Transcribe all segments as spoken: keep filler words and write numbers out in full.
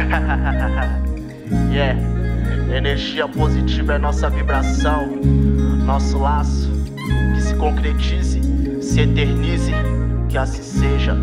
Yeah, energia positiva é nossa vibração, nosso laço, que se concretize, se eternize, que assim seja.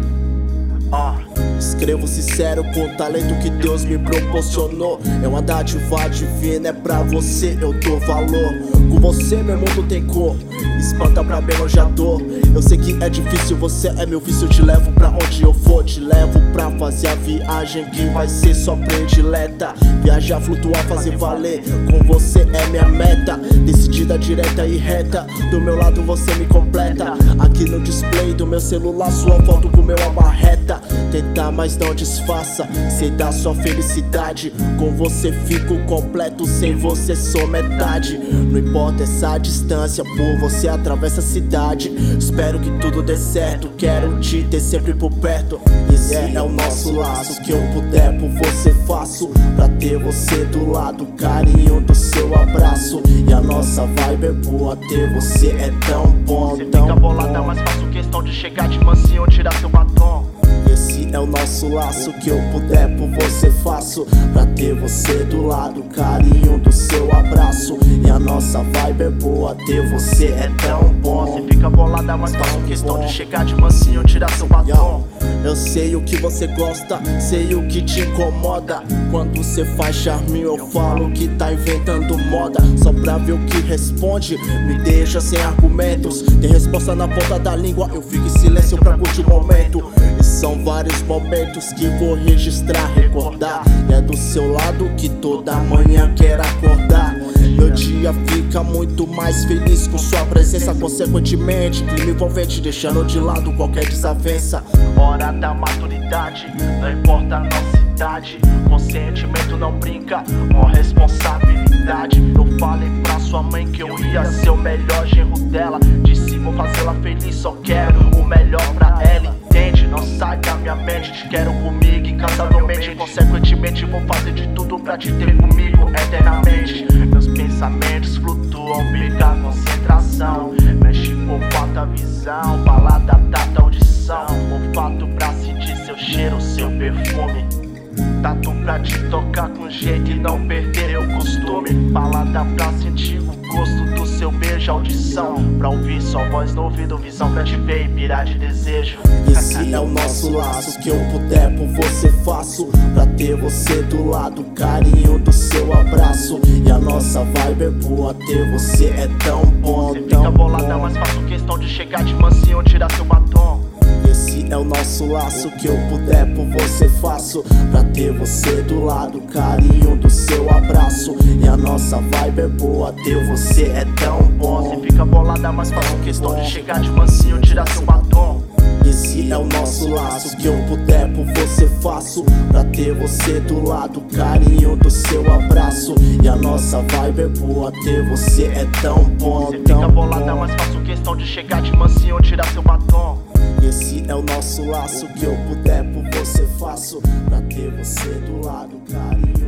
Oh. Escrevo sincero com o talento que Deus me proporcionou. É uma dádiva divina, é pra você eu dou valor. Com você meu mundo tem cor, espanta pra bem longe a dor. Eu sei que é difícil, você é meu vício. Te levo pra onde eu for, te levo pra fazer a viagem que vai ser só predileta. Viajar, flutuar, fazer valer, com você é minha meta. Decidida, direta e reta, do meu lado você me completa. Aqui no display do meu celular, sua foto com meu amarreta. Tentar, mas não disfarça, sei da sua felicidade. Com você fico completo, sem você sou metade. Não importa essa distância, por você atravessa a cidade. Espero que tudo dê certo, quero te ter sempre por perto. Esse é o nosso laço, que eu puder por você faço. Pra ter você do lado, carinho do seu abraço. E a nossa vibe é boa, ter você é tão bom, Você tão fica bolada, bom. mas faço questão de chegar de mansinho, tirar seu batom. Esse é o nosso laço, que eu puder por você faço. Pra ter você do lado, carinho do seu abraço. E a nossa vibe é boa, ter você é tão bom. Você fica bolada, mas faço questão de chegar de mansinho, tirar seu batom. Eu sei o que você gosta, sei o que te incomoda. Quando você faz charminho eu falo que tá inventando moda. Só pra ver o que responde, me deixa sem argumentos. Tem resposta na ponta da língua, eu fico em silêncio pra curtir o momento. E são vários momentos que vou registrar, recordar. E é do seu lado que toda manhã quero acordar. Meu dia fica muito mais feliz com sua presença. Consequentemente, clima envolvente, deixando de lado qualquer desavença. Hora da maturidade, não importa a nossa idade. Com sentimento não brinca, com responsabilidade. Eu falei pra sua mãe que eu ia ser o melhor genro dela. Disse vou fazê-la feliz, só quero o melhor pra ela. Entende? Não sai da minha mente, te quero comigo incansavelmente. Consequentemente vou fazer de tudo pra te ter comigo eternamente. Meus pensamentos flutuam, perca a concentração. Mexe com falta visão, balada, tata, audição. Olfato pra sentir seu cheiro, seu perfume. Tato pra te tocar com jeito e não perder o costume. Balada pra sentir o gosto do seu beijo, audição. Pra ouvir sua voz no ouvido, visão pra te ver e pirar de desejo. Esse é o nosso laço, que eu puder por você faço. Pra ter você do lado, carinho do seu abraço. E a nossa vibe é boa, ter você é tão bom, Você tão fica bolada, bom. mas faço questão de chegar de mansinho, tirar seu batom. Esse é o nosso laço, que eu puder por você faço. Pra ter você do lado, carinho do seu abraço. E a nossa vibe é boa, ter você é tão bom. Você fica bolada, mas faço questão de chegar de mansinho, tirar seu batom. Esse é o nosso laço, que eu puder por você faço. Pra ter você do lado, carinho do seu abraço. E a nossa vibe é boa, ter você é tão bom, Você tão fica bolada, bom. mas faço questão de chegar de mansinho, tirar seu batom. Esse é o nosso laço, que eu puder por você faço. Pra ter você do lado, carinho